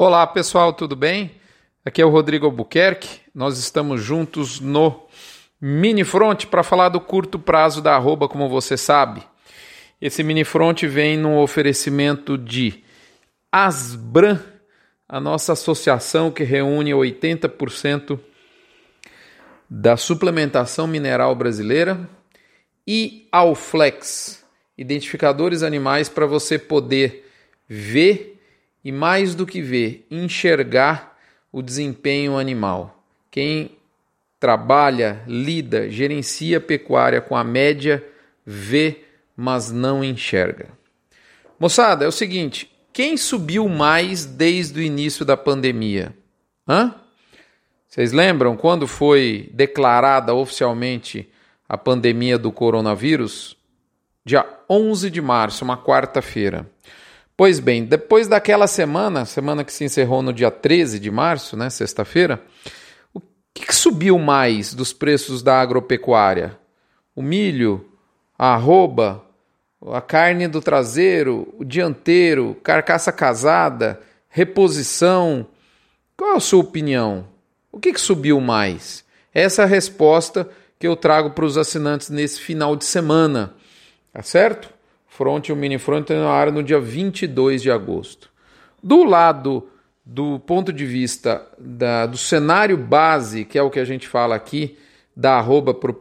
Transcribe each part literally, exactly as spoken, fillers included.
Olá pessoal, tudo bem? Aqui é o Rodrigo Albuquerque, nós estamos juntos no Minifront para falar do curto prazo da arroba, como você sabe. Esse Minifront vem no oferecimento de Asbram, a nossa associação que reúne oitenta por cento da suplementação mineral brasileira, e Alflex, identificadores animais para você poder ver e, mais do que ver, enxergar o desempenho animal. Quem trabalha, lida, gerencia pecuária com a média, vê, mas não enxerga. Moçada, é o seguinte, quem subiu mais desde o início da pandemia? Hã? Vocês lembram quando foi declarada oficialmente a pandemia do coronavírus? Dia onze de março, uma quarta-feira. Pois bem, depois daquela semana, semana que se encerrou no dia treze de março, né, sexta-feira, o que, que subiu mais dos preços da agropecuária? O milho, a arroba, a carne do traseiro, o dianteiro, carcaça casada, reposição. Qual é a sua opinião? O que, que subiu mais? Essa é a resposta que eu trago para os assinantes nesse final de semana, tá certo? Front e o Minifront no ar no dia vinte e dois de agosto. Do lado do ponto de vista da, do cenário base, que é o que a gente fala aqui, da arroba para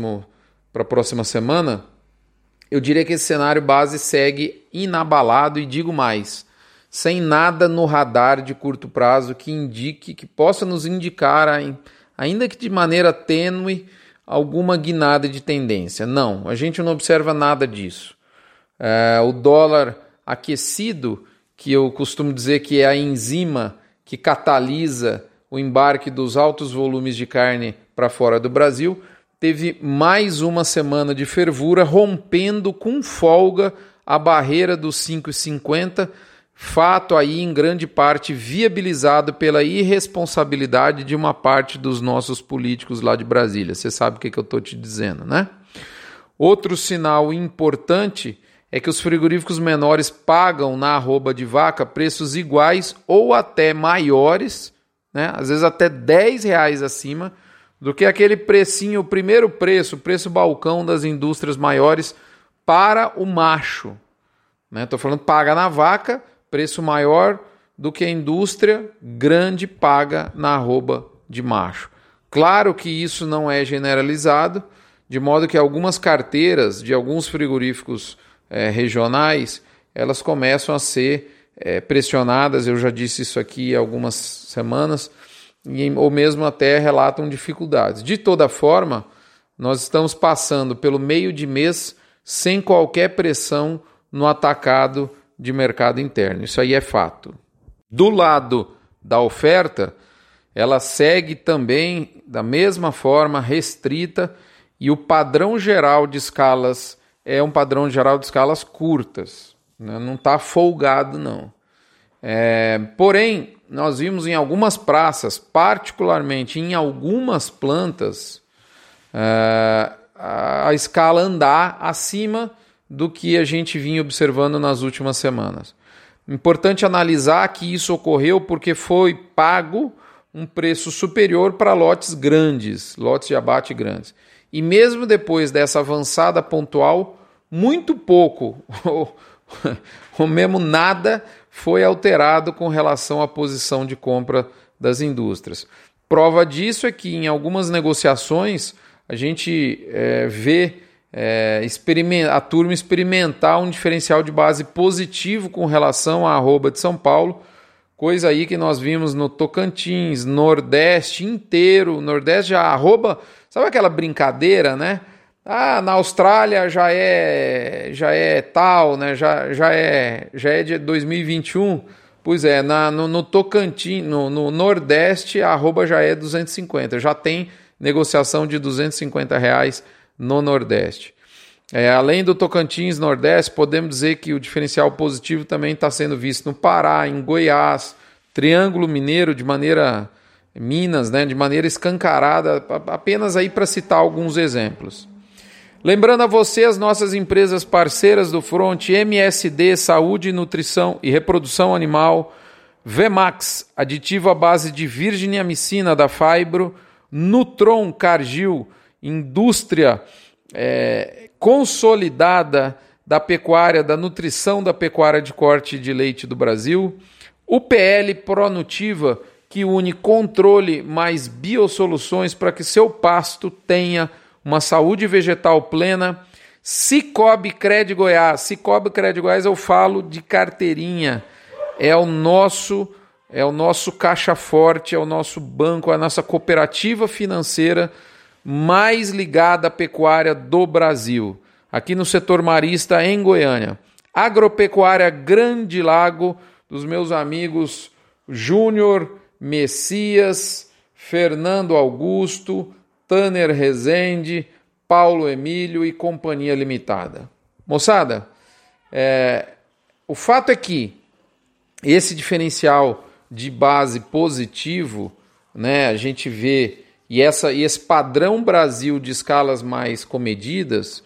a próxima semana, eu diria que esse cenário base segue inabalado e digo mais, sem nada no radar de curto prazo que indique, que possa nos indicar, ainda que de maneira tênue, alguma guinada de tendência. Não, a gente não observa nada disso. É, o dólar aquecido, que eu costumo dizer que é a enzima que catalisa o embarque dos altos volumes de carne para fora do Brasil, teve mais uma semana de fervura, rompendo com folga a barreira dos cinco e cinquenta, fato aí em grande parte viabilizado pela irresponsabilidade de uma parte dos nossos políticos lá de Brasília. Você sabe o que, que eu estou te dizendo, né? Outro sinal importante é que os frigoríficos menores pagam na arroba de vaca preços iguais ou até maiores, né? Às vezes até dez reais acima, do que aquele precinho, o primeiro preço, o preço balcão das indústrias maiores para o macho. Estou falando paga na vaca, preço maior do que a indústria grande paga na arroba de macho. Claro que isso não é generalizado, de modo que algumas carteiras de alguns frigoríficos É, regionais, elas começam a ser é, pressionadas, eu já disse isso aqui há algumas semanas, e, ou mesmo até relatam dificuldades. De toda forma, nós estamos passando pelo meio de mês sem qualquer pressão no atacado de mercado interno, isso aí é fato. Do lado da oferta, ela segue também da mesma forma restrita, e o padrão geral de escalas é um padrão geral de escalas curtas, né? Não está folgado, não. É, porém, nós vimos em algumas praças, particularmente em algumas plantas, é, a, a escala andar acima do que a gente vinha observando nas últimas semanas. Importante analisar que isso ocorreu porque foi pago um preço superior para lotes grandes, lotes de abate grandes. E mesmo depois dessa avançada pontual, muito pouco, ou, ou mesmo nada, foi alterado com relação à posição de compra das indústrias. Prova disso é que em algumas negociações a gente é, vê é, a turma experimentar um diferencial de base positivo com relação à arroba de São Paulo, coisa aí que nós vimos no Tocantins, Nordeste inteiro, Nordeste já arroba. Sabe aquela brincadeira, né? Ah, na Austrália já é já é tal, né? Já, já, é, já é de dois mil e vinte e um. Pois é, na, no, no Tocantins, no, no Nordeste, a arroba já é duzentos e cinquenta. Já tem negociação de duzentos e cinquenta reais no Nordeste. É, além do Tocantins, Nordeste, podemos dizer que o diferencial positivo também está sendo visto no Pará, em Goiás, Triângulo Mineiro, de maneira... Minas, né, de maneira escancarada, apenas aí para citar alguns exemplos. Lembrando a você as nossas empresas parceiras do Front, M S D, Saúde, Nutrição e Reprodução Animal, Vemax, aditivo à base de virginiamicina da Fibro, Nutron Cargill, indústria é, consolidada da pecuária, da nutrição da pecuária de corte de leite do Brasil, U P L Pronutiva, que une controle mais biosoluções para que seu pasto tenha uma saúde vegetal plena, Cicobi Cred Goiás. Cicobi Cred Goiás eu falo de carteirinha, é o nosso, é o nosso caixa forte, é o nosso banco, a nossa cooperativa financeira mais ligada à pecuária do Brasil, aqui no setor marista em Goiânia. Agropecuária Grande Lago, dos meus amigos Júnior, Messias, Fernando Augusto, Tanner Rezende, Paulo Emílio e Companhia Limitada. Moçada, é, o fato é que esse diferencial de base positivo, né, a gente vê, e, essa, e esse padrão Brasil de escalas mais comedidas,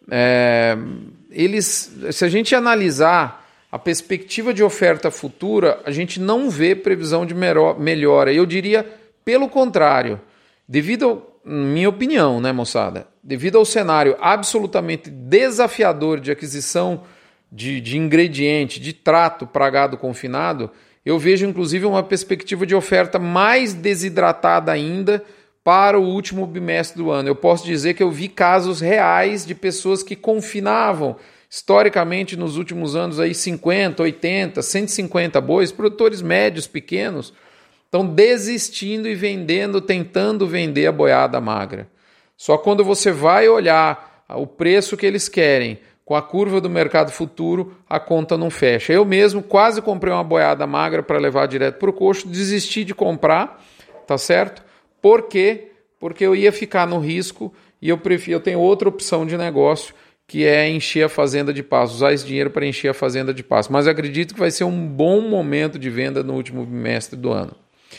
é, eles, se a gente analisar a perspectiva de oferta futura, a gente não vê previsão de melhora. Eu diria, pelo contrário, devido, ao, minha opinião, né, moçada, devido ao cenário absolutamente desafiador de aquisição de, de ingrediente, de trato para gado confinado, eu vejo inclusive uma perspectiva de oferta mais desidratada ainda para o último bimestre do ano. Eu posso dizer que eu vi casos reais de pessoas que confinavam historicamente nos últimos anos aí cinquenta, oitenta, cento e cinquenta bois, produtores médios, pequenos, estão desistindo e vendendo, tentando vender a boiada magra. Só quando você vai olhar o preço que eles querem com a curva do mercado futuro, a conta não fecha. Eu mesmo quase comprei uma boiada magra para levar direto para o coxo, desisti de comprar, tá certo? Por quê? Porque eu ia ficar no risco e eu prefiro, eu tenho outra opção de negócio, que é encher a fazenda de pasto, usar esse dinheiro para encher a fazenda de pasto. Mas eu acredito que vai ser um bom momento de venda no último bimestre do ano.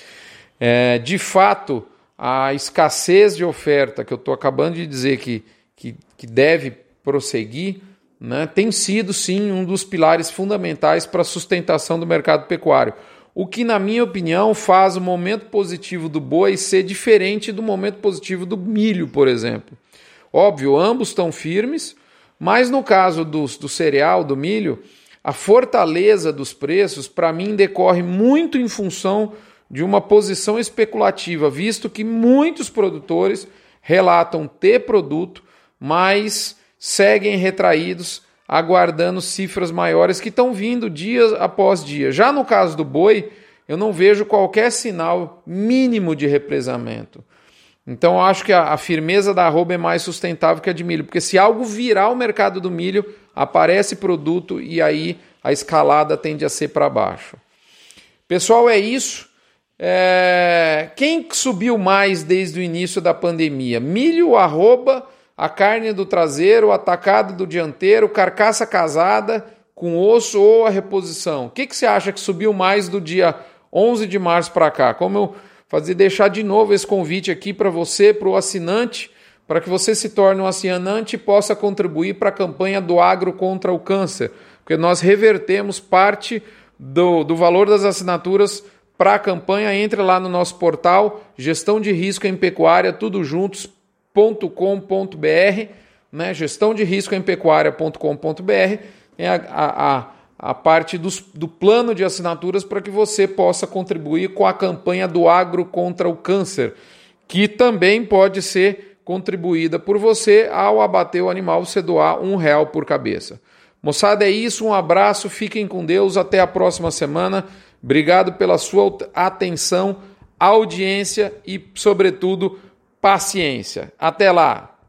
É, de fato, a escassez de oferta, que eu estou acabando de dizer que, que, que deve prosseguir, né, tem sido, sim, um dos pilares fundamentais para a sustentação do mercado pecuário. O que, na minha opinião, faz o momento positivo do boi ser diferente do momento positivo do milho, por exemplo. Óbvio, ambos estão firmes, mas no caso do, do cereal, do milho, a fortaleza dos preços, para mim, decorre muito em função de uma posição especulativa, visto que muitos produtores relatam ter produto, mas seguem retraídos, aguardando cifras maiores que estão vindo dia após dia. Já no caso do boi, eu não vejo qualquer sinal mínimo de represamento. Então, eu acho que a, a firmeza da arroba é mais sustentável que a de milho, porque se algo virar o mercado do milho, aparece produto e aí a escalada tende a ser para baixo. Pessoal, é isso. É... Quem subiu mais desde o início da pandemia? Milho, arroba, a carne do traseiro, o atacado do dianteiro, carcaça casada com osso ou a reposição? O que, que você acha que subiu mais do dia onze de março para cá? Como eu fazer deixar de novo esse convite aqui para você, para o assinante, para que você se torne um assinante e possa contribuir para a campanha do Agro contra o Câncer, porque nós revertemos parte do, do valor das assinaturas para a campanha. Entre lá no nosso portal, gestão de risco em pecuária, tudo juntos, ponto com ponto br, né? gestão de risco em pecuária ponto com ponto br, é a, a, a a parte dos, do plano de assinaturas para que você possa contribuir com a campanha do Agro contra o Câncer, que também pode ser contribuída por você ao abater o animal, você doar um real por cabeça. Moçada, é isso, um abraço, fiquem com Deus, até a próxima semana. Obrigado pela sua atenção, audiência e, sobretudo, paciência. Até lá!